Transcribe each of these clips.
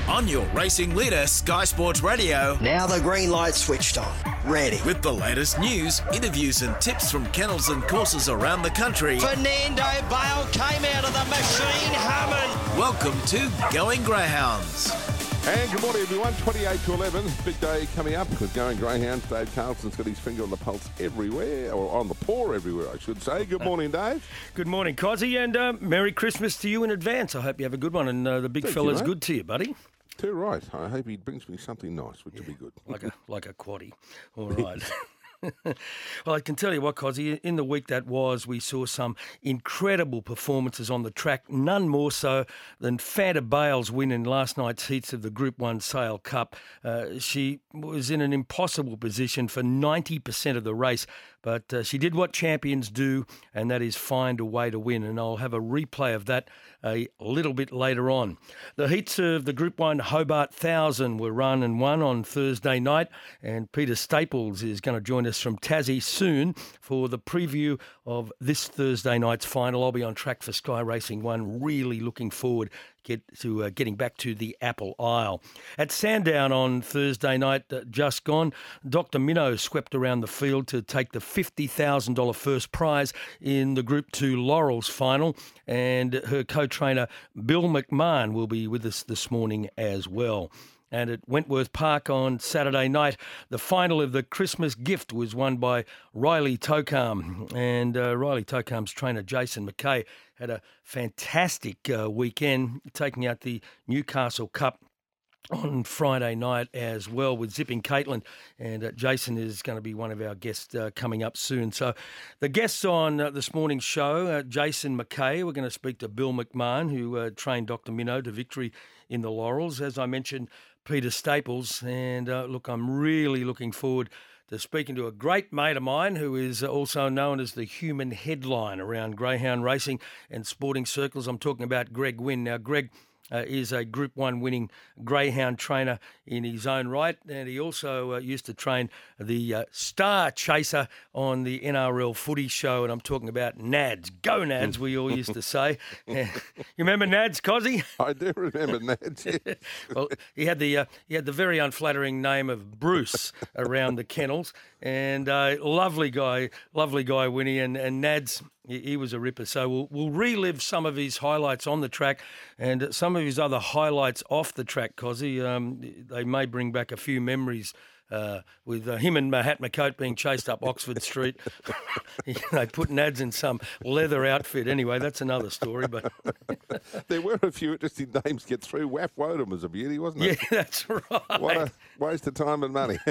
On your racing leader, Sky Sports Radio. Now the green light switched on. Ready. With the latest news, interviews and tips from kennels and courses around the country. Fernando Bale came out of the machine humming. Welcome to Going Greyhounds. And good morning, everyone. 28 to 11. Big day coming up with Going Greyhounds. Dave Carlson's got his finger on the pulse everywhere, or on the paw everywhere, I should say. Good morning, Dave. Good morning, Cozzy, and Merry Christmas to you in advance. I hope you have a good one, and the big fella's good to you, buddy. Too right. I hope he brings me something nice, which will be good. Like a quaddie. All right. Well, I can tell you what, Cozzy, in the week that was, we saw some incredible performances on the track, none more so than Fanta Bale's win in last night's heats of the Group 1 Sail Cup. She was in an impossible position for 90% of the race, but she did what champions do, and that is find a way to win, and I'll have a replay of that a little bit later on. The heats of the Group 1 Hobart 1000 were run and won on Thursday night, and Peter Staples is going to join us from Tassie soon for the preview of this Thursday night's final. I'll be on track for Sky Racing 1, really looking forward to getting back to the Apple Isle. At Sandown on Thursday night, just gone, Dr. Minnow swept around the field to take the $50,000 first prize in the Group 2 Laurels final, and her co-trainer Bill McMahon will be with us this morning as well. And at Wentworth Park on Saturday night, the final of the Christmas gift was won by Riley Tokam. And Riley Tokam's trainer, Jason McKay, had a fantastic weekend, taking out the Newcastle Cup on Friday night as well with Zipping Caitlin, and Jason is going to be one of our guests coming up soon. So the guests on this morning's show, Jason McKay, we're going to speak to Bill McMahon, who trained Dr. Minnow to victory in the Laurels. As I mentioned, Peter Staples, and look, I'm really looking forward to speaking to a great mate of mine who is also known as the human headline around greyhound racing and sporting circles. I'm talking about Greg Wynn. Now, Greg is a Group 1 winning greyhound trainer in his own right, and he also used to train the star chaser on the NRL footy show, and I'm talking about Nads. Go Nads, we all used to say. You remember Nads, Cozzy? I do remember Nads, yes. Well, he had the very unflattering name of Bruce around the kennels, and lovely guy, Winnie, and Nads. He was a ripper. So we'll relive some of his highlights on the track and some of his other highlights off the track, Cozzy. They may bring back a few memories with him and Mahatma Coat being chased up Oxford Street. They put Nads in some leather outfit. Anyway, that's another story. But there were a few interesting names get through. Waff Woden was a beauty, wasn't it? Yeah, that's right. What a waste of time and money.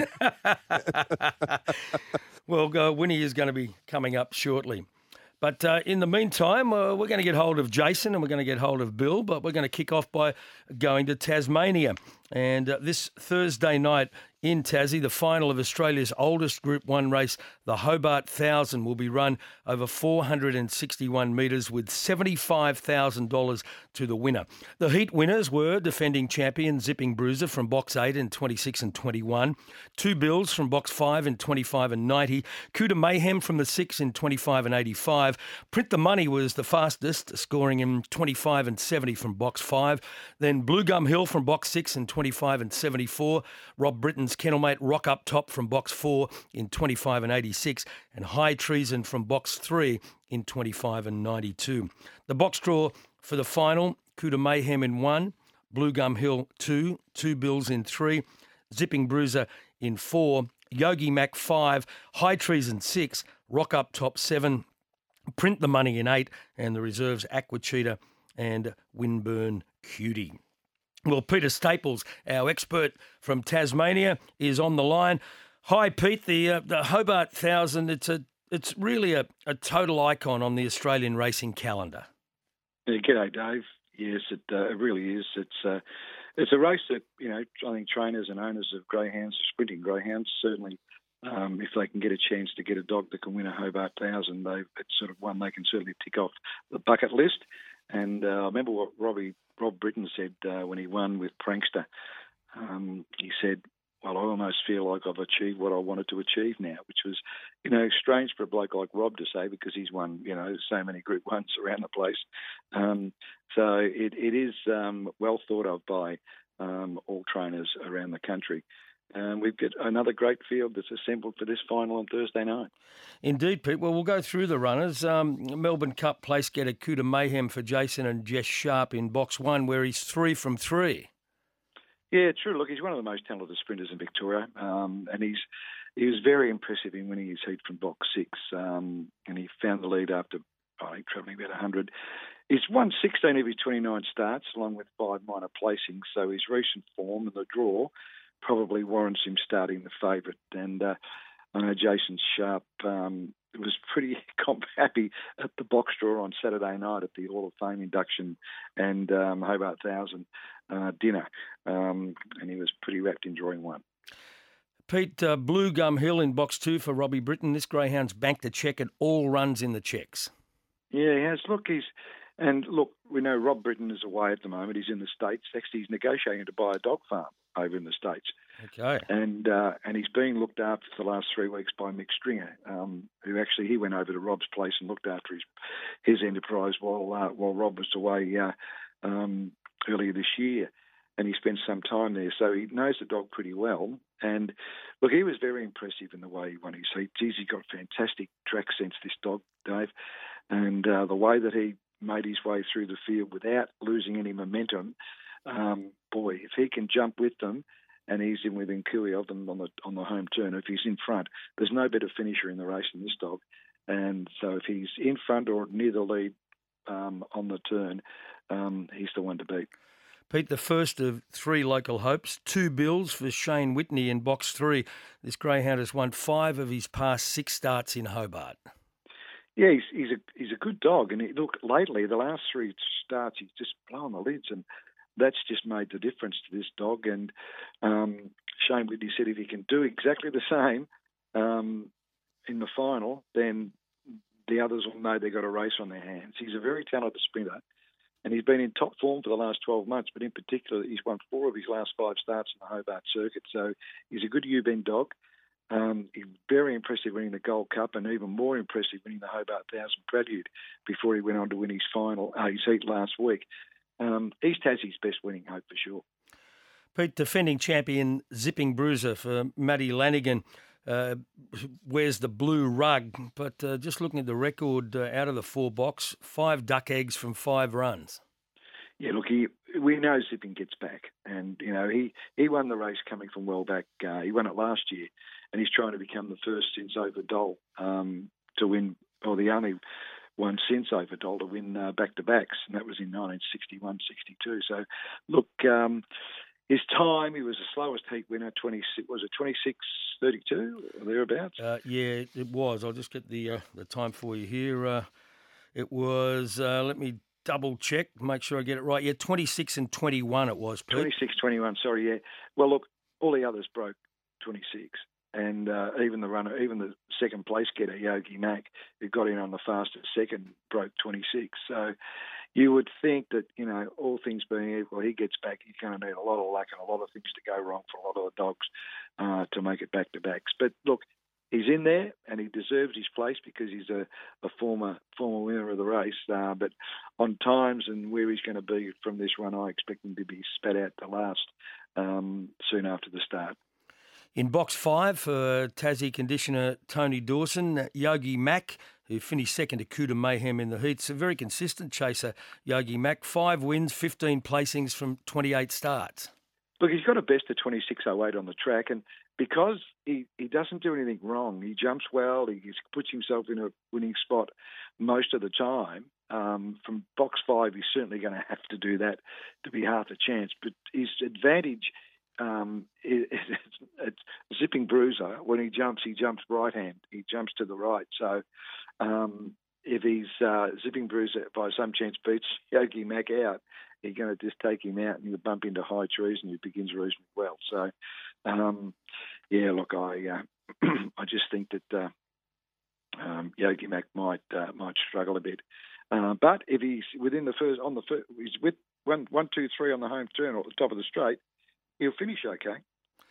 Well, Winnie is going to be coming up shortly. But in the meantime, we're going to get hold of Jason and we're going to get hold of Bill, but we're going to kick off by going to Tasmania. And this Thursday night in Tassie, the final of Australia's oldest Group 1 race, the Hobart 1000, will be run over 461 metres with $75,000 to the winner. The heat winners were defending champion Zipping Bruiser from Box 8 in 26 and 21, Two Bills from Box 5 in 25 and 90, Kuda Mayhem from the 6 in 25 and 85, Print the Money was the fastest, scoring in 25 and 70 from Box 5, then Blue Gum Hill from Box 6 in 25 and 74, Rob Britton's kennelmate Rock Up Top from Box 4 in 25 and 86, and High Treason from Box 3 in 25 and 92. The box draw for the final, Kuda Mayhem in 1, Blue Gum Hill 2, Two Bills in 3, Zipping Bruiser in 4, Yogi Mac 5, High Treason 6, Rock Up Top 7, Print the Money in 8, and the reserves Aqua Cheetah and Winburn Cutie. Well, Peter Staples, our expert from Tasmania, is on the line. Hi, Pete. The Hobart 1000, it's really a total icon on the Australian racing calendar. Yeah, g'day, Dave. Yes, it really is. It's a race that, I think trainers and owners of greyhounds, sprinting greyhounds, certainly, if they can get a chance to get a dog that can win a Hobart 1000, it's sort of one they can certainly tick off the bucket list. And I remember what Rob Britton said when he won with Prankster. He said, I almost feel like I've achieved what I wanted to achieve now, which was, strange for a bloke like Rob to say because he's won, so many Group 1s around the place. So it is well thought of by all trainers around the country. We've got another great field that's assembled for this final on Thursday night. Indeed, Pete. Well, we'll go through the runners. Melbourne Cup place getter Kuta Mayhem for Jason and Jess Sharp in box 1, where he's 3 from 3. Yeah, true. Look, he's one of the most talented sprinters in Victoria, and he was very impressive in winning his heat from box 6, and he found the lead after travelling about 100. He's won 16 of his 29 starts, along with 5 minor placings, so his recent form and the draw probably warrants him starting the favourite. And I know Jason Sharp was pretty happy at the box draw on Saturday night at the Hall of Fame induction and Hobart 1000 dinner, and he was pretty wrapped in drawing 1. Pete, Blue Gum Hill in box 2 for Robbie Britton. This greyhound's banked a check at all runs in the checks. Yeah, he has. Look, we know Rob Britton is away at the moment. He's in the States. Actually, he's negotiating to buy a dog farm over in the States. Okay. And he's being looked after for the last 3 weeks by Mick Stringer, who actually he went over to Rob's place and looked after his enterprise while Rob was away earlier this year. And he spent some time there, so he knows the dog pretty well. And look, he was very impressive in the way he won his heat. Geez, he got fantastic track sense, this dog, Dave. And the way that he made his way through the field without losing any momentum, if he can jump with them, and he's in within cooey of them on the home turn, if he's in front, there's no better finisher in the race than this dog. And so if he's in front or near the lead on the turn, he's the one to beat. Pete, the first of 3 local hopes, 2 bills for Shane Whitney in box 3. This greyhound has won 5 of his past 6 starts in Hobart. Yeah, he's a good dog, and look, lately the last 3 starts he's just blown the lids, and that's just made the difference to this dog. And Shane Whitney said if he can do exactly the same in the final, then the others will know they've got a race on their hands. He's a very talented sprinter, and he's been in top form for the last 12 months, but in particular, he's won 4 of his last 5 starts in the Hobart circuit. So he's a good U-bend dog. He's very impressive winning the Gold Cup, and even more impressive winning the Hobart 1000 Prelude before he went on to win his his heat last week. He's Tassie's best winning hope for sure. Pete, defending champion Zipping Bruiser for Matty Lanigan wears the blue rug, but just looking at the record out of the 4 box, 5 duck eggs from 5 runs. Yeah, look, we know Zipping gets back, and he won the race coming from well back. He won it last year, and he's trying to become the first since Overdole to win, or the only one since Overdole to win back-to-backs, and that was in 1961-62. So, look, his time, he was the slowest heat winner, 26:32 or thereabouts? Yeah, it was. I'll just get the time for you here. It was, let me double check, make sure I get it right. Yeah, 26:21 it was, Pete. 26:21, sorry, yeah. Well, look, all the others broke 26. And even the second place getter, Yogi Mack, who got in on the fastest second, broke 26. So you would think that, all things being equal, he gets back, he's going to need a lot of luck and a lot of things to go wrong for a lot of the dogs to make it back-to-backs. But look, he's in there and he deserves his place because he's a former winner of the race. But on times and where he's going to be from this run, I expect him to be spat out to last soon after the start. In box 5 for Tassie conditioner Tony Dawson, Yogi Mack, who finished second to Kuta Mayhem in the heats. A very consistent chaser, Yogi Mack. 5 wins, 15 placings from 28 starts. Look, he's got a best of 26.08 on the track, and because he doesn't do anything wrong, he jumps well, he puts himself in a winning spot most of the time. From box 5, he's certainly going to have to do that to be half a chance. But his advantage... it's Zipping Bruiser. When he jumps right hand. He jumps to the right. So if he's Zipping Bruiser by some chance beats Yogi Mack out, he's going to just take him out and he'll bump into high trees and he begins reasonably well. So, look, I just think that Yogi Mack might struggle a bit. But if he's within he's with 1, 2, 3 on the home turn or at the top of the straight, he'll finish okay.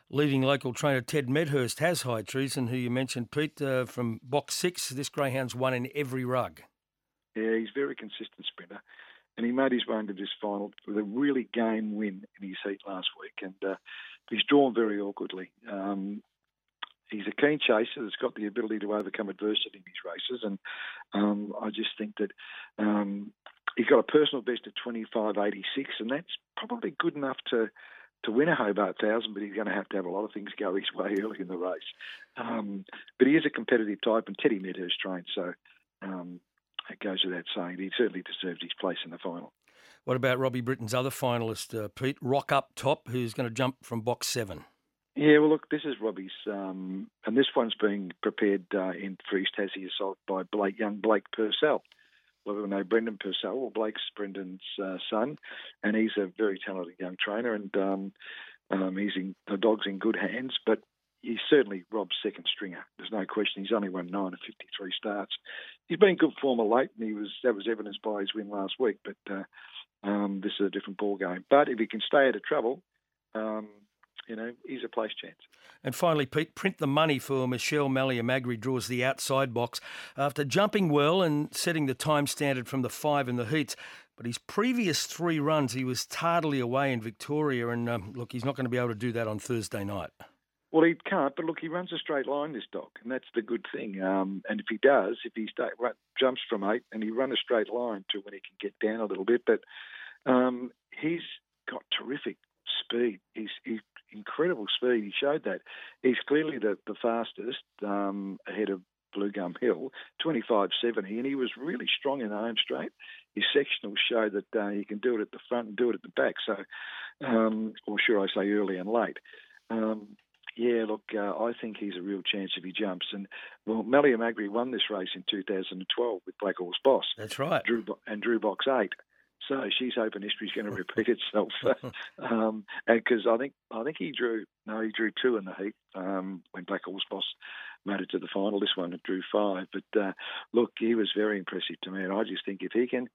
leading local trainer Ted Medhurst has High Treason, who you mentioned, Pete, from box 6. This greyhound's won in every rug. Yeah, he's a very consistent sprinter. And he made his way into this final with a really game win in his heat last week. And he's drawn very awkwardly. He's a keen chaser that's got the ability to overcome adversity in his races. And I just think that he's got a personal best of 25.86, and that's probably good enough to win a Hobart 1000, but he's going to have a lot of things go his way early in the race. But he is a competitive type, and Teddy Medhurst trained, so it goes without saying. He certainly deserved his place in the final. What about Robbie Britton's other finalist, Pete, Rock Up Top, who's going to jump from box 7? Yeah, well, look, this is Robbie's, and this one's being prepared in for his Tassie Assault by young Blake Purcell. Well, we know Brendan Purcell. Well, Blake's Brendan's son, and he's a very talented young trainer, and the dog's in good hands, but he's certainly Rob's second stringer. There's no question. He's only won 9 of 53 starts. He's been in good form of late, and that was evidenced by his win last week, but this is a different ball game. But if he can stay out of trouble, he's a place chance. And finally, Pete, Print the Money for Michelle Maliamagri draws the outside box after jumping well and setting the time standard from the 5 in the heats. But his previous 3 runs, he was tardily away in Victoria, and he's not going to be able to do that on Thursday night. Well, he can't, but look, he runs a straight line, this dog, and that's the good thing. And if he does, jumps from 8 and he runs a straight line to when he can get down a little bit, but he's got terrific speed. He's incredible speed. He showed that. He's clearly the fastest ahead of Blue Gum Hill, 25.70, and he was really strong in the home straight. His sectionals show that he can do it at the front and do it at the back, so, or should I say early and late. I think he's a real chance if he jumps. And, well, Maliamagri won this race in 2012 with Black Horse Boss. That's right. Drew box 8. So she's hoping history's going to repeat itself. Because I think he drew 2 in the heat when Black Horse Boss made it to the final. This one it drew 5. But look, he was very impressive to me. And I just think if he can,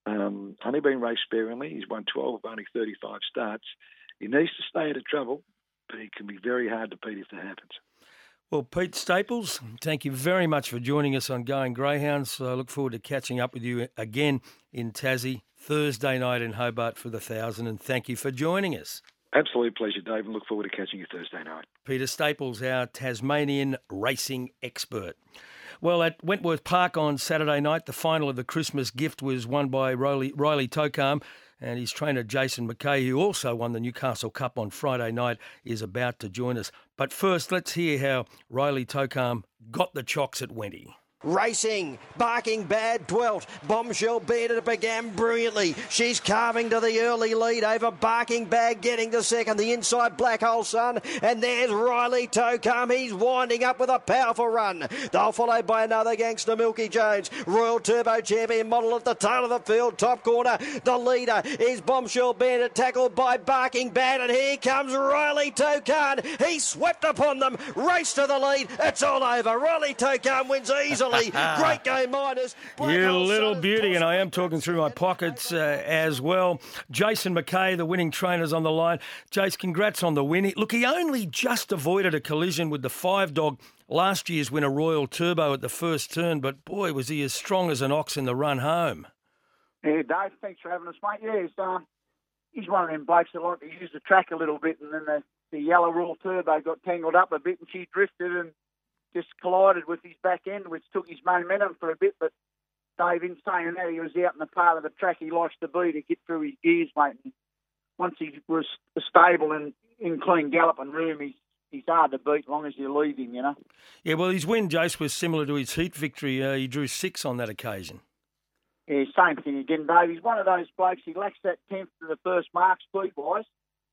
only been raced sparingly, he's won 12 of only 35 starts. He needs to stay out of trouble, but he can be very hard to beat if that happens. Well, Pete Staples, thank you very much for joining us on Going Greyhounds. I look forward to catching up with you again in Tassie Thursday night in Hobart for the 1000, and thank you for joining us. Absolute pleasure, Dave, and look forward to catching you Thursday night. Peter Staples, our Tasmanian racing expert. Well, at Wentworth Park on Saturday night, the final of the Christmas gift was won by Riley Tokam, and his trainer Jason McKay, who also won the Newcastle Cup on Friday night, is about to join us. But first, let's hear how Riley Tokam got the chocks at Wenty. Racing, Barking Bad dwelt. Bombshell Bandit began brilliantly. She's carving to the early lead over Barking Bad, getting to second. The inside Black Hole Sun. And there's Riley Tokam. He's winding up with a powerful run. They'll followed by another gangster, Milky Jones. Royal Turbo Champion model at the tail of the field, top corner. The leader is Bombshell Bandit, tackled by Barking Bad. And here comes Riley Tokam. He swept upon them, raced to the lead. It's all over. Riley Tokam wins easily. Great game, Miners. You little beauty, and I am talking through my pockets as well. Jason McKay, the winning trainer's on the line. Jace, congrats on the win. Look, he only just avoided a collision with the 5-dog last year's winner, Royal Turbo, at the first turn, but boy, was he as strong as an ox in the run home. Yeah, Dave, thanks for having us, mate. Yeah, he's one of them blokes that like to use the track a little bit, and then the yellow Royal Turbo got tangled up a bit, and she drifted and just collided with his back end, which took his momentum for a bit. But Dave, in saying that, he was out in the part of the track he likes to be to get through his gears, mate. And once he was stable and in clean gallop and room, he's hard to beat as long as you leave him, you know. Yeah, well, his win, Jace, was similar to his heat victory. He drew 6 on that occasion. Yeah, same thing again, Dave. He's one of those blokes, he lacks that 10th to the first mark speed-wise.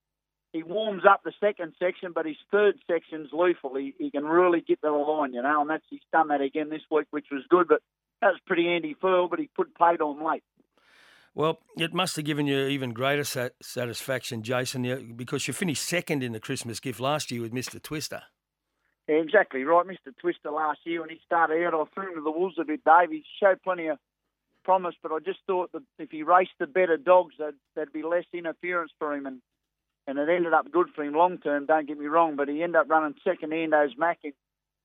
He warms up the second section, but his third section's lethal. He can really get to the line, you know, and he's done that again this week, which was good, but that was pretty Andy Furl, but he put paid on late. Well, it must have given you even greater satisfaction, Jason, because you finished second in the Christmas gift last year with Mr. Twister. Yeah, exactly right. Mr. Twister last year, when he started out, I threw him to the wolves a bit, Dave. He showed plenty of promise, but I just thought that if he raced the better dogs, there'd be less interference for him, and and it ended up good for him long term, don't get me wrong, but he ended up running second Endo's Mac in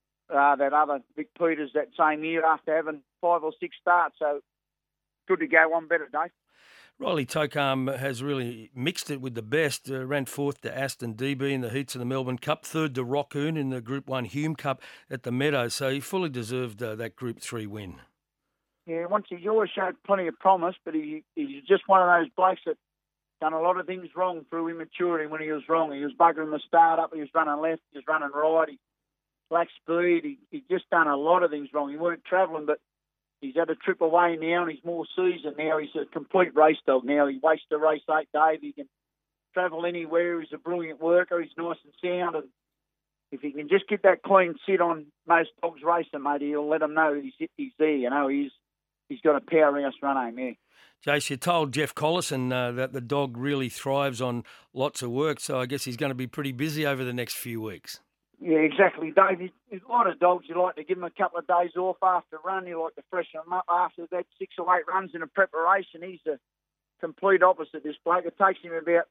that other Vic Peters that same year after having 5 or 6 starts. So good to go one better, Dave. Riley Tokam has really mixed it with the best. Ran 4th to Aston DB in the heats of the Melbourne Cup, 3rd to Roccoon in the Group 1 Hume Cup at the Meadows. So he fully deserved that Group 3 win. Yeah, he's always showed plenty of promise, but he's just one of those blokes that done a lot of things wrong through immaturity when he was wrong. He was buggering the start up, he was running left, he was running right, he lacked speed, he just done a lot of things wrong. He weren't travelling, but he's had a trip away now and he's more seasoned now. He's a complete race dog now. He wastes a race 8, Dave. He can travel anywhere. He's a brilliant worker. He's nice and sound. And if he can just get that clean sit on most dogs racing, mate, he'll let them know he's there. You know, he's got a powerhouse run home, yeah. Jace, you told Jeff Collison that the dog really thrives on lots of work, so I guess he's going to be pretty busy over the next few weeks. Yeah, exactly, Dave. There's a lot of dogs you like to give them a couple of days off after a run. You like to freshen them up after that 6 or 8 runs in a preparation. He's the complete opposite, this bloke. It takes him about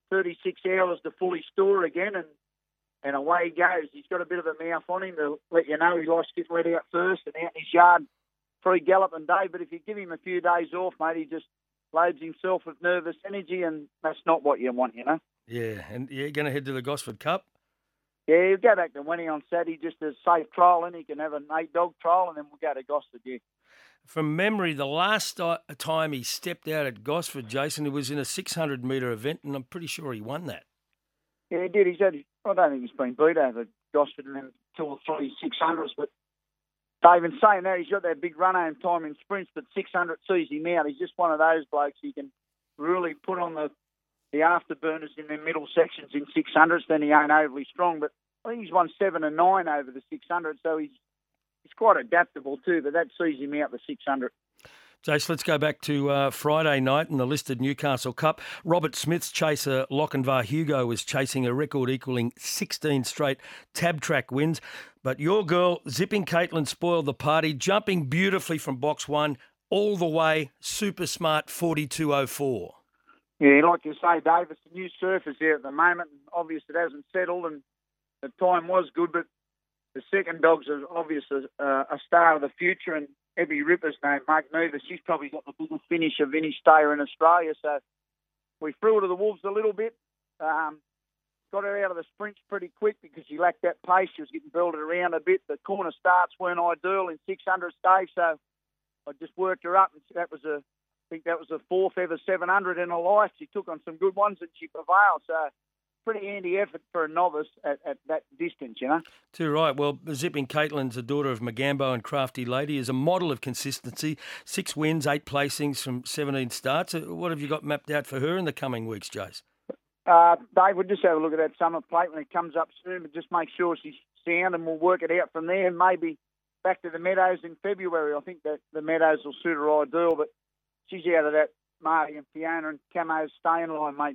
36 hours to fully store again, and away he goes. He's got a bit of a mouth on him to let you know he likes to get let out first and out in his yard free galloping day. But if you give him a few days off, mate, he just loads himself with nervous energy, and that's not what you want, you know. Yeah, and you're going to head to the Gosford Cup? Yeah, he'll go back to Winnie on Saturday just as a safe trial, and he can have an 8-dog trial, and then we'll go to Gosford, yeah. From memory, the last time he stepped out at Gosford, Jason, it was in a 600-metre event, and I'm pretty sure he won that. Yeah, he did. I don't think he's been beat over Gosford and then 2 or 3 600s, but Dave, in saying that, he's got that big run-home time in sprints, but 600 sees him out. He's just one of those blokes he can really put on the afterburners in the middle sections in 600s, then he ain't overly strong. But I think he's won 7 and 9 over the 600, so he's quite adaptable too, but that sees him out the 600. Jace, let's go back to Friday night in the listed Newcastle Cup. Robert Smith's chaser Lochinvar Hugo was chasing a record equalling 16 straight tab track wins. But your girl, Zipping Caitlin, spoiled the party, jumping beautifully from box 1 all the way, super smart 42.04. Yeah, like you say, Dave, it's a new surface here at the moment. Obviously, it hasn't settled, and the time was good, but the second dog's obviously a star of the future, and Ebby Ripper's name, Mark Nevis, she's probably got the biggest finish of any stayer in Australia, so we threw her to the wolves a little bit. Got her out of the sprints pretty quick because she lacked that pace. She was getting belted around a bit. The corner starts weren't ideal in 600 Dave, so I just worked her up, and I think that was the 4th ever 700 in her life. She took on some good ones and she prevailed. So pretty handy effort for a novice at that distance, you know. Too right. Well, Zipping Caitlin's a daughter of Magambo and Crafty Lady, is a model of consistency. 6 wins, 8 placings from 17 starts. What have you got mapped out for her in the coming weeks, Jace? Dave, we'll just have a look at that summer plate when it comes up soon, but just make sure she's sound, and we'll work it out from there. Maybe back to the Meadows in February. I think that the Meadows will suit her ideal, but she's out of that Marty and Fiona and Camo's staying line, mate.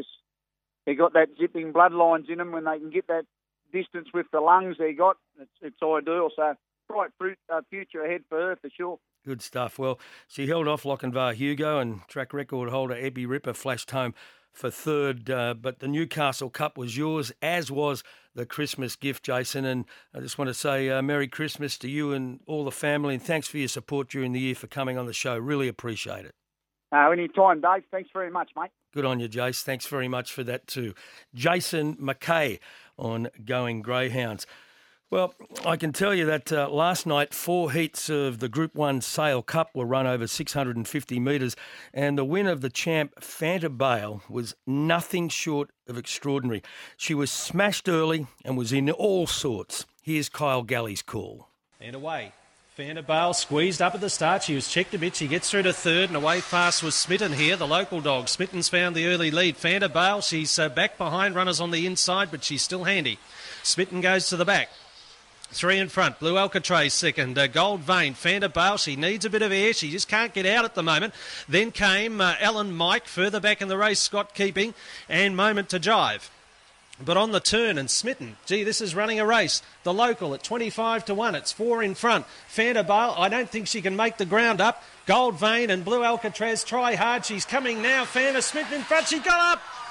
They got that zipping bloodlines in them. When they can get that distance with the lungs it's ideal. So bright future ahead for her for sure. Good stuff. Well, she held off Lochinvar Hugo, and track record holder Ebby Ripper flashed home for 3rd. But the Newcastle Cup was yours, as was the Christmas gift, Jason. And I just want to say Merry Christmas to you and all the family, and thanks for your support during the year for coming on the show. Really appreciate it. Any time, Dave. Thanks very much, mate. Good on you, Jace. Thanks very much for that too. Jason McKay on Going Greyhounds. Well, I can tell you that last night 4 heats of the Group 1 Sale Cup were run over 650 metres, and the win of the champ Fanta Bale was nothing short of extraordinary. She was smashed early and was in all sorts. Here's Kyle Galley's call. And away. Fanta Bale squeezed up at the start. She was checked a bit. She gets through to 3rd, and away fast was Smitten here, the local dog. Smitten's found the early lead. Fanta Bale, she's back behind runners on the inside, but she's still handy. Smitten goes to the back. 3 in front. Blue Alcatraz second. Gold Vein. Fanta Bale. She needs a bit of air. She just can't get out at the moment. Then came Alan Mike. Further back in the race, Scott Keeping. And Moment to Jive. But on the turn, and Smitten, gee, this is running a race. The local at 25-1. It's 4 in front. Fanta Bale, I don't think she can make the ground up. Gold Vein and Blue Alcatraz try hard. She's coming now. Fanta Smitten in front. She got up. Oh,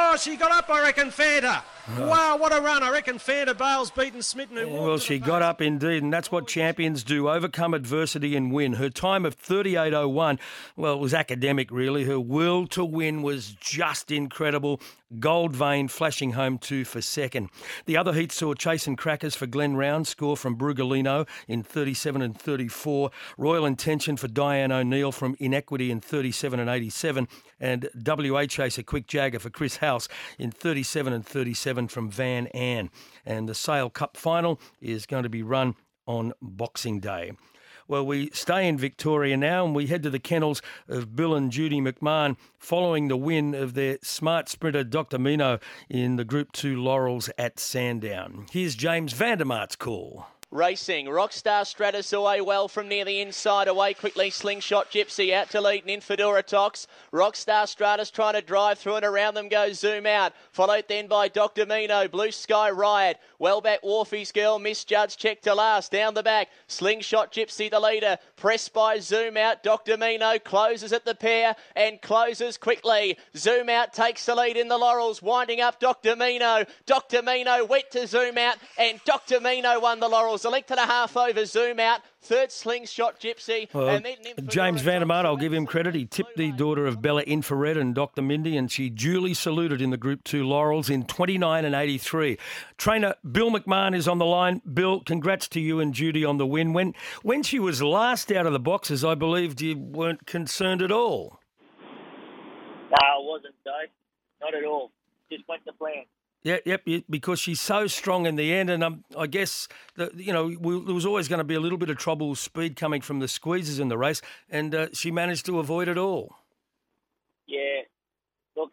Oh, she got up, I reckon, Fanta. Wow, what a run. I reckon Fanta Bale's beaten Smitten. Well, she got up indeed, and that's what champions do, overcome adversity and win. Her time of 38.01, well, it was academic, really. Her will to win was just incredible. Gold Vein flashing home 2 for second. The other heats saw Chasing Crackers for Glen Round score from Brugolino in 37 and 34. Royal Intention for Diane O'Neill from Inequity in 37 and 87. And WA Chaser Quick Jagger for Chris House in 37 and 37 from Van Ann. And the Sale Cup final is going to be run on Boxing Day. Well, we stay in Victoria now and we head to the kennels of Bill and Judy McMahon following the win of their smart sprinter Dr. Mino in the Group 2 Laurels at Sandown. Here's James Vandermart's call. Racing, Rockstar Stratus away well from near the inside, away quickly, Slingshot Gypsy out to lead and in Fedora Tox. Rockstar Stratus trying to drive through and around them goes Zoom Out, followed then by Dr. Mino, Blue Sky Riot, well back Wharfie's Girl, Misjudged check to last, down the back, Slingshot Gypsy the leader, pressed by Zoom Out, Dr. Mino closes at the pair and closes quickly. Zoom Out takes the lead in the Laurels, winding up Dr. Mino. Dr. Mino went to Zoom Out and Dr. Mino won the Laurels. A length and a half over Zoom Out. Third Slingshot Gypsy. Well, and then James Vandermart, I'll give him credit. He tipped the daughter of Bella Infrared and Dr. Mindy, and she duly saluted in the Group 2 Laurels in 29 and 83. Trainer Bill McMahon is on the line. Bill, congrats to you and Judy on the win. When she was last out of the boxes, I believed you weren't concerned at all. No, I wasn't, Dave. Not at all. Just went to plan. Yep, because she's so strong in the end, and I guess there was always going to be a little bit of trouble with speed coming from the squeezes in the race, and she managed to avoid it all. Yeah, look,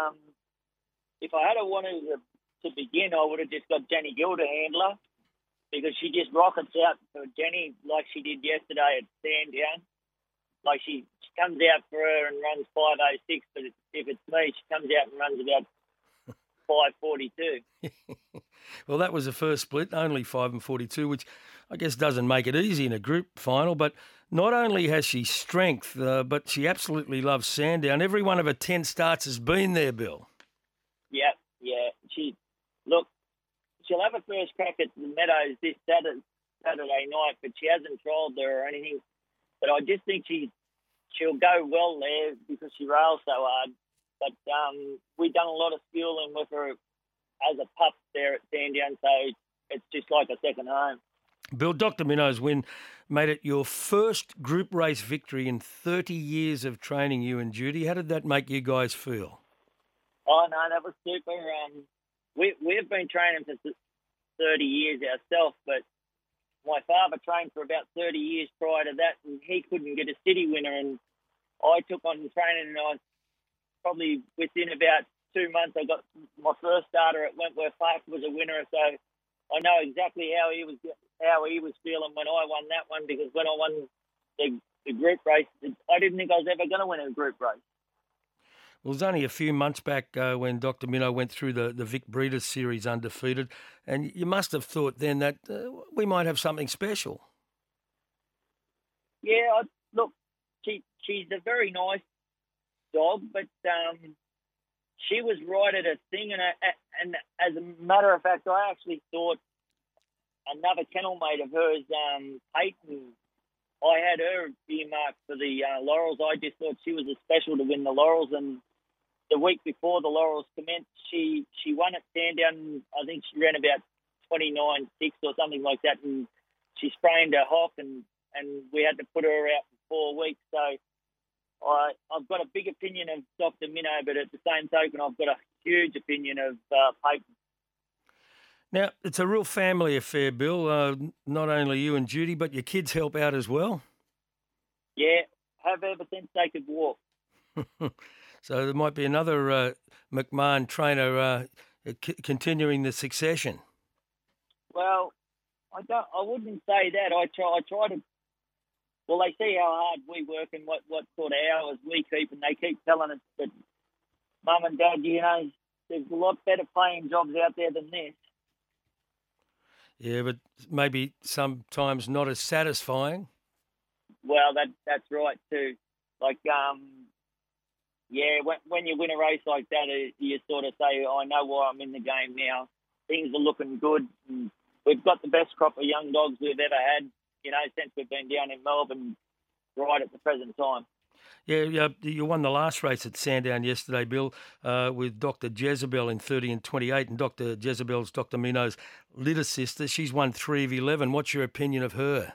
if I had wanted to begin, I would have just got Jenny Gill to handle her, because she just rockets out for Jenny like she did yesterday at Sandown. Like she comes out for her and runs 5.06, but if it's me, she comes out and runs about 5.42. Well, that was the first split, only 5 and 42, which I guess doesn't make it easy in a group final. But not only has she strength, but she absolutely loves Sandown. Every one of her 10 starts has been there, Bill. Yeah. She'll have a first crack at the Meadows this Saturday night, but she hasn't trialled there or anything. But I just think she'll go well there because she rails so hard. But we've done a lot of schooling with her as a pup there at Sandown, so it's just like a second home. Bill, Dr. Mino's win made it your first group race victory in 30 years of training, you and Judy. How did that make you guys feel? Oh, no, that was super. We've been training for 30 years ourselves, but my father trained for about 30 years prior to that, and he couldn't get a city winner, and I took on training, and I probably within about 2 months, I got my first starter at Wentworth Park was a winner. So I know exactly how he was feeling when I won that one, because when I won the group race, I didn't think I was ever going to win a group race. Well, it was only a few months back when Dr. Mino went through the Vic Breeders Series undefeated, and you must have thought then that we might have something special. Yeah, look, she's a very nice dog, but she was right at her thing, and as a matter of fact, I actually thought another kennel mate of hers, Peyton, I had her earmarked for the Laurels. I just thought she was a special to win the Laurels, and the week before the Laurels commenced, she won at Sandown. I think she ran about 29.6 or something like that, and she sprained her hock, and we had to put her out for 4 weeks, so I've got a big opinion of Dr. Mino, but at the same token, I've got a huge opinion of Peyton. Now, it's a real family affair, Bill. Not only you and Judy, but your kids help out as well. Yeah, have ever since they could walk. So there might be another McMahon trainer continuing the succession. Well, I wouldn't say that. I try to. Well, they see how hard we work and what sort of hours we keep, and they keep telling us that, Mum and Dad, there's a lot better paying jobs out there than this. Yeah, but maybe sometimes not as satisfying. Well, that's right too. Like yeah, when you win a race like that, you sort of say, I know why I'm in the game now. Things are looking good. And we've got the best crop of young dogs we've ever had, since we've been down in Melbourne right at the present time. Yeah, you won the last race at Sandown yesterday, Bill, with Dr. Jezebel in 30 and 28, and Dr. Jezebel's Dr. Minno's little sister. She's won 3 of 11. What's your opinion of her?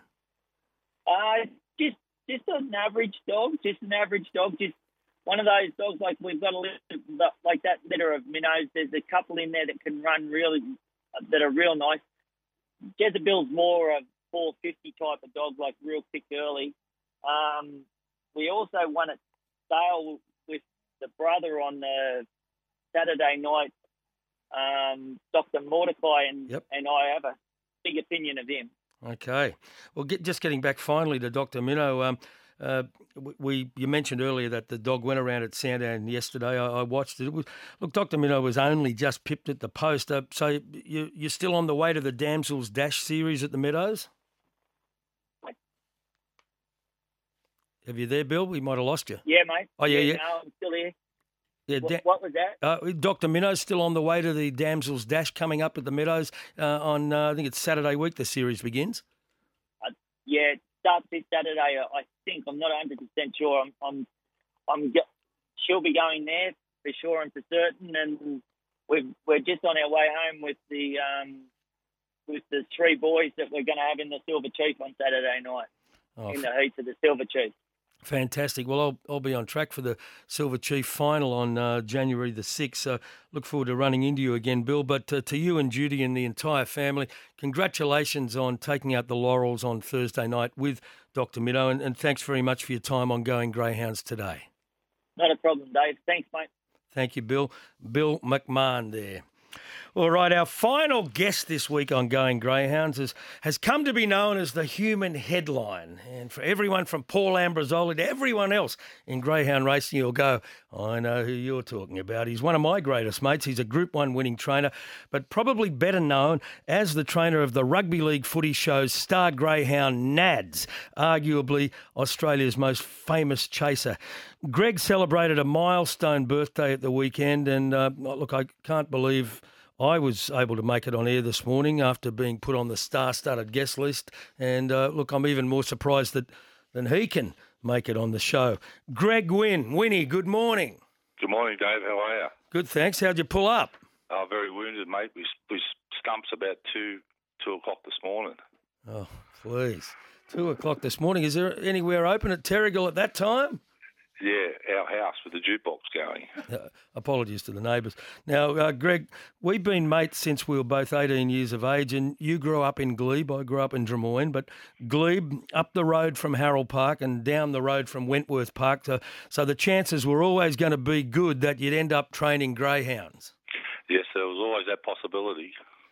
Just an average dog, just one of those dogs, like we've got a litter, like that litter of minnows. There's a couple in there that can run that are real nice. Jezebel's more a 450 type of dog, like real quick early. We also won at Sale with the brother on the Saturday night, Dr. Mordecai, and I have a big opinion of him. Okay. Well, just getting back finally to Dr. Minnow, you mentioned earlier that the dog went around at Sandown yesterday. I watched it. Look, Dr. Minnow was only just pipped at the post. So you're still on the way to the Damsels Dash series at the Meadows? Have you there, Bill? We might have lost you. Yeah, mate. Oh, yeah. No, I'm still here. Yeah, what was that? Dr. Minnow's still on the way to the Damsels Dash coming up at the Meadows on, I think it's Saturday week the series begins. Yeah, it starts this Saturday, I think. I'm not 100% sure. She'll be going there for sure and for certain, and we're just on our way home with the 3 boys that we're going to have in the Silver Chief on Saturday night, in the heats of the Silver Chief. Fantastic. Well, I'll be on track for the Silver Chief final on January the 6th. So look forward to running into you again, Bill. But to you and Judy and the entire family, congratulations on taking out the laurels on Thursday night with Dr. Minnow. And thanks very much for your time on Going Greyhounds today. Not a problem, Dave. Thanks, mate. Thank you, Bill. Bill McMahon there. All right, our final guest this week on Going Greyhounds has come to be known as the human headline. And for everyone from Paul Ambrosoli to everyone else in greyhound racing, you'll go, I know who you're talking about. He's one of my greatest mates. He's a Group 1 winning trainer, but probably better known as the trainer of the Rugby League footy show's star greyhound Nads, arguably Australia's most famous chaser. Greg celebrated a milestone birthday at the weekend, and look, I can't believe I was able to make it on air this morning after being put on the star-studded guest list. And look, I'm even more surprised than he can make it on the show. Greg Wynn. Winnie, good morning. Good morning, Dave. How are you? Good, thanks. How'd you pull up? Oh, very wounded, mate. We stumps about 2 o'clock this morning. Oh, please. 2 o'clock this morning. Is there anywhere open at Terrigal at that time? Yeah, our house with the jukebox going. Apologies to the neighbours. Now, Greg, we've been mates since we were both 18 years of age, and you grew up in Glebe. I grew up in Drummoyne, but Glebe, up the road from Harold Park and down the road from Wentworth Park, so the chances were always going to be good that you'd end up training greyhounds. Yes, there was always that possibility.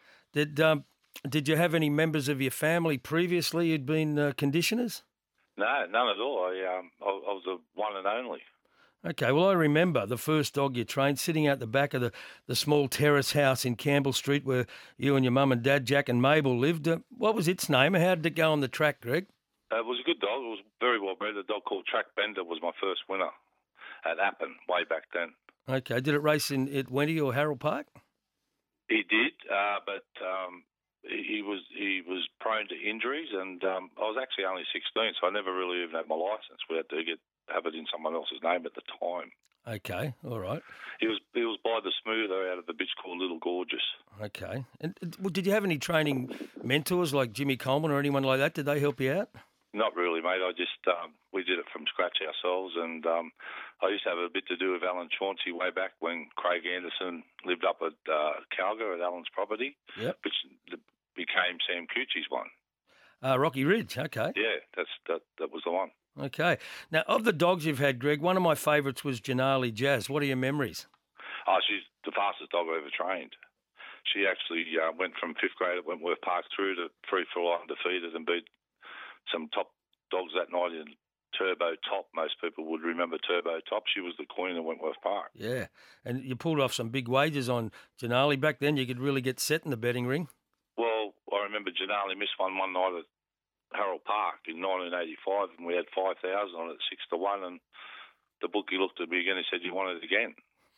Did you have any members of your family previously who'd been conditioners? No, none at all. I was the one and only. Okay, well, I remember the first dog you trained sitting out the back of the small terrace house in Campbell Street where you and your mum and dad, Jack and Mabel, lived. What was its name? How did it go on the track, Greg? It was a good dog. It was very well bred. A dog called Track Bender was my first winner at Appin way back then. Okay, did it race at Wendy or Harold Park? He did, but he was prone to injuries, and I was actually only 16, so I never really even had my licence. We had to have it in someone else's name at the time. Okay, all right. He was by the smoother out of the bitch called Little Gorgeous. Okay. And did you have any training mentors like Jimmy Coleman or anyone like that? Did they help you out? Not really, mate. I just we did it from scratch ourselves, and I used to have a bit to do with Alan Chauncey way back when Craig Anderson lived up at Calgary at Alan's property, which became Sam Cucci's one. Rocky Ridge, okay. Yeah, that was the one. Okay. Now, of the dogs you've had, Greg, one of my favourites was Janali Jazz. What are your memories? Oh, she's the fastest dog I ever trained. She actually went from 5th grade at Wentworth Park through to free-for-all undefeated and beat some top dogs that night in Turbo Top. Most people would remember Turbo Top. She was the queen of Wentworth Park. Yeah, and you pulled off some big wagers on Janali. Back then you could really get set in the betting ring. Well, I remember Janali missed one night at Harold Park in 1985, and we had 5,000 on it, 6-1, and the bookie looked at me again and said, "You want it again?"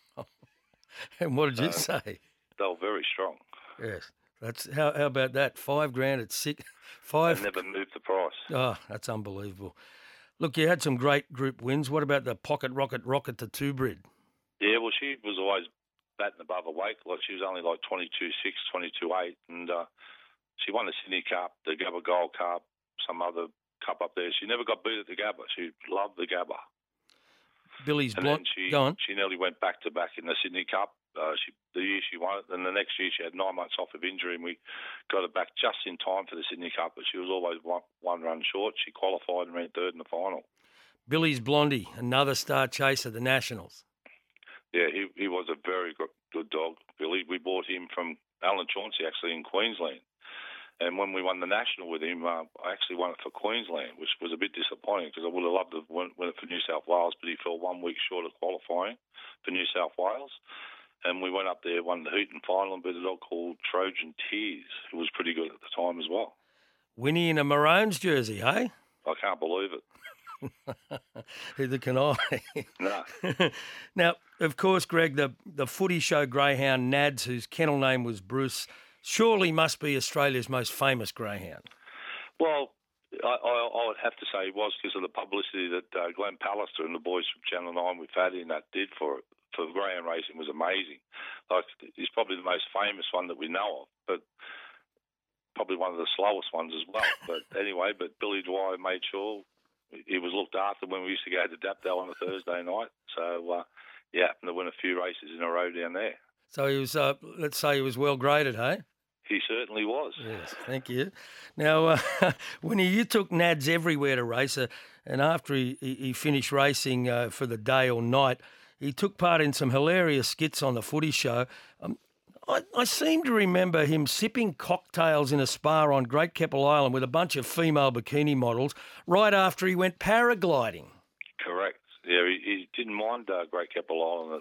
And what did you say? They were very strong. Yes. That's how about that? $5,000 at $5,000. They never moved the price. Oh, that's unbelievable. Look, you had some great group wins. What about the Pocket Rocket to Two Brid? Yeah, well, she was always batting above her weight. Like, she was only like 22.6, 22.8, and she won the Sydney Cup, the Gabba Gold Cup, some other cup up there. She never got beat at the Gabba. She loved the Gabba. Billy's blonde. Go on. She nearly went back to back in the Sydney Cup. The year she won it, and the next year she had 9 months off of injury, and we got her back just in time for the Sydney Cup. But she was always one run short. She qualified and ran third in the final. Billy's Blondie, another star chaser, the Nationals. Yeah, he was a very good dog, Billy. We bought him from Alan Chauncey, actually, in Queensland. And when we won the National with him, I actually won it for Queensland, which was a bit disappointing because I would have loved to win it for New South Wales, but he fell 1 week short of qualifying for New South Wales. And we went up there, won the Heaton final, and beat a dog called Trojan Tears, who was pretty good at the time as well. Winnie in a Maroons jersey, hey? I can't believe it. Neither can I. No. Now, of course, Greg, the footy show greyhound Nads, whose kennel name was Bruce, surely must be Australia's most famous greyhound. Well, I would have to say it was because of the publicity that Glenn Pallister and the boys from Channel 9 with Fatty and that did for it. For greyhound racing was amazing. Like, he's probably the most famous one that we know of, but probably one of the slowest ones as well. But anyway, Billy Dwyer made sure he was looked after when we used to go to Dapdale on a Thursday night. So, happened to win a few races in a row down there. So he was, let's say he was well graded, hey? He certainly was. Yes, thank you. Now, when you took Nads everywhere to race, and after he finished racing for the day or night, he took part in some hilarious skits on the footy show. I seem to remember him sipping cocktails in a spa on Great Keppel Island with a bunch of female bikini models right after he went paragliding. Correct. Yeah, he didn't mind Great Keppel Island at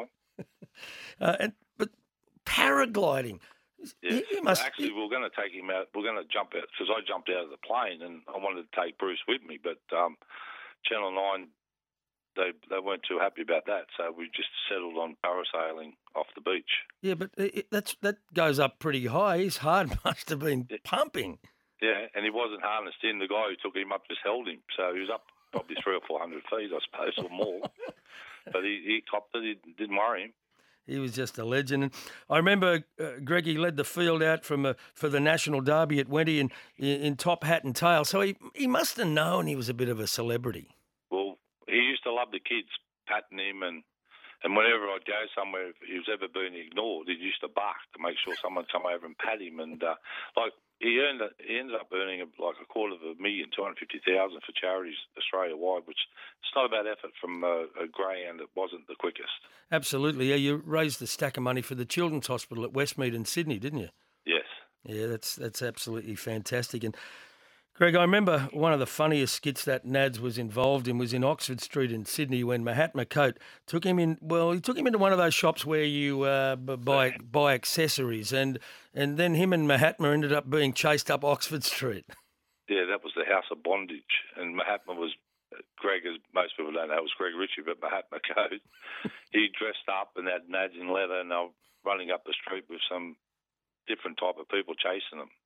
that time. But paragliding... Yeah. Actually, we're going to take him out. We're going to jump out because I jumped out of the plane and I wanted to take Bruce with me, but Channel 9 they weren't too happy about that, so we just settled on parasailing off the beach. Yeah, but that goes up pretty high. His heart must have been pumping. Yeah, and he wasn't harnessed in. The guy who took him up just held him, so he was up probably 300 or 400 feet, I suppose, or more. But he topped it. It didn't worry him. He was just a legend. And I remember Greggy led the field out for the National Derby at Wenty in top hat and tail. So he must have known he was a bit of a celebrity. Well, he used to love the kids patting him, and whenever I'd go somewhere, if he was ever being ignored, he used to bark to make sure someone come over and pat him. And he ended up earning like $250,000 for charities Australia-wide, which it's not a bad effort from a greyhound that wasn't the quickest. Absolutely. Yeah, you raised a stack of money for the Children's Hospital at Westmead in Sydney, didn't you? Yes. Yeah, that's absolutely fantastic. And Greg, I remember one of the funniest skits that Nads was involved in was in Oxford Street in Sydney when Mahatma Coate took him in. Well, he took him into one of those shops where you buy accessories, and then him and Mahatma ended up being chased up Oxford Street. Yeah, that was the House of Bondage, and Mahatma was Greg, as most people don't know, it was Greg Ritchie, but Mahatma Coate. He dressed up and had Nads in leather, and they were running up the street with some different type of people chasing them.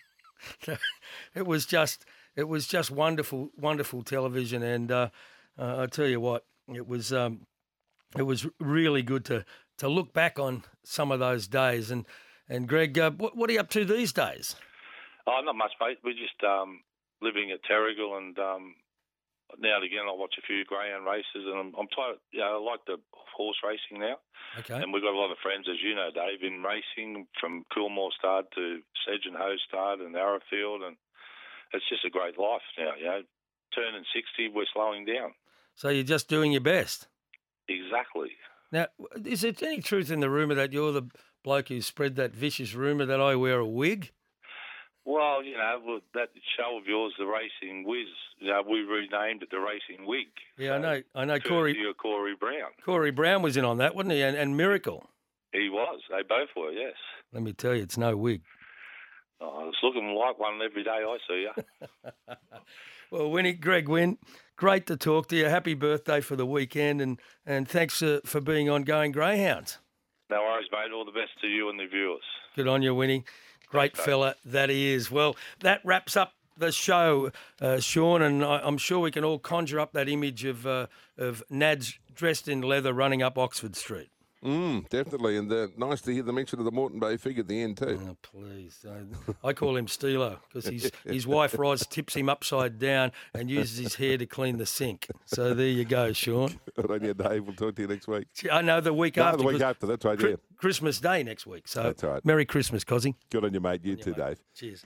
It was just wonderful television, and I tell you what, it was really good to look back on some of those days. And Greg, what are you up to these days? Oh, not much, mate. We're just living at Terrigal, and now and again I watch a few greyhound races, and I'm tired. I like the horse racing now. Okay. And we've got a lot of friends, as you know, Dave, in racing, from Coolmore Stud to Sedge and Hoe Stud and Arrowfield, and it's just a great life now. Turning 60, we're slowing down. So you're just doing your best. Exactly. Now, is there any truth in the rumour that you're the bloke who spread that vicious rumour that I wear a wig? Well, that show of yours, the Racing Whiz, we renamed it the Racing Wig. Yeah, I know. Corey Brown. Corey Brown was in on that, wasn't he? And Miracle. He was. They both were, yes. Let me tell you, it's no wig. Oh, it's looking like one every day I see you. Well, Greg Wynn, great to talk to you. Happy birthday for the weekend, and thanks for being on Going Greyhounds. No worries, mate. All the best to you and the viewers. Good on you, Winnie. Great fella that he is. Well, that wraps up the show, Sean, and I'm sure we can all conjure up that image of Nads dressed in leather running up Oxford Street. Definitely, and nice to hear the mention of the Moreton Bay fig at the end too. Oh, please. I call him Steelo because his wife, Roz, tips him upside down and uses his hair to clean the sink. So there you go, Sean. Good on you, Dave. We'll talk to you next week. I know the week after. The week after, that's right, yeah. Christmas Day next week. So that's right. Merry Christmas, Cozzy. Good on you, mate. You too, mate. Dave. Cheers.